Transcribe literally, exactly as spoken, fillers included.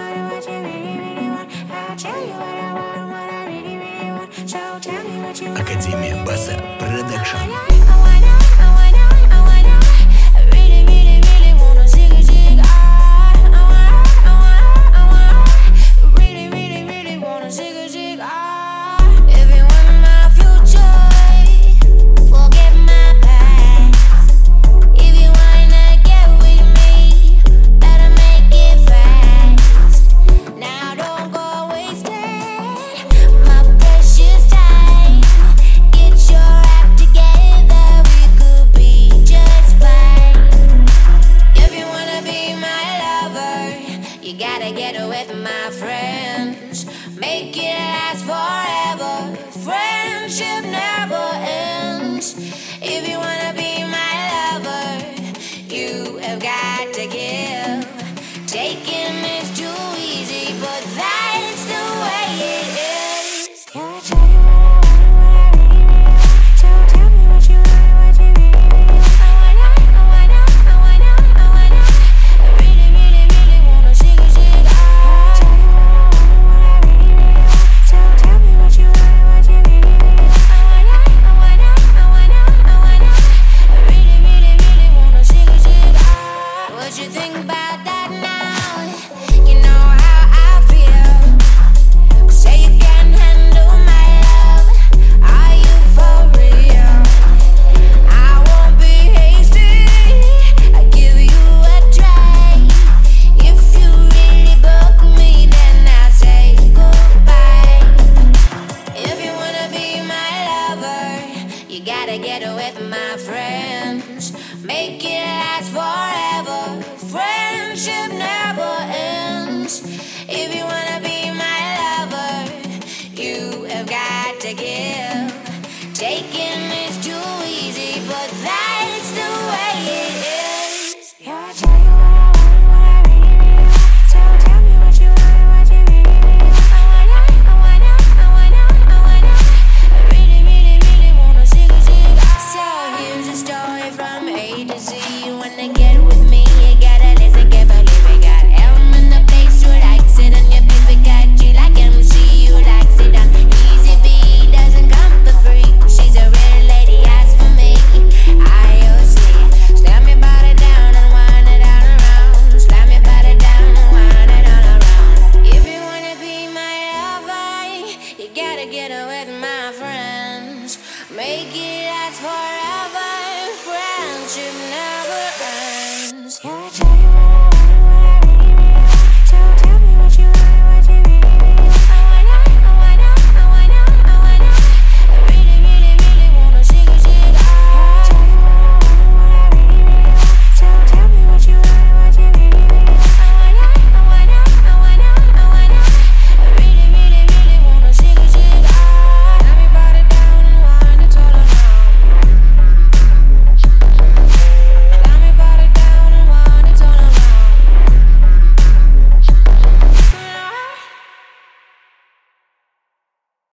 want, what you really, really want. I'll tell you what I want, what I really, really want. So tell me what you want. Академия Баса Продакшн. I wanna, I wanna, I wanna, I really, really, really wanna zig a zig. I wanna, I wanna, I wanna, really, really, really wanna zig a zig. If you want my future, forget my past. If you wanna get with me, better make it fast. Now don't go wasting my precious time. Get your act together, we could be just fine. If you wanna be my lover, you gotta get with my friends. Make it last forever. Friendship never ends.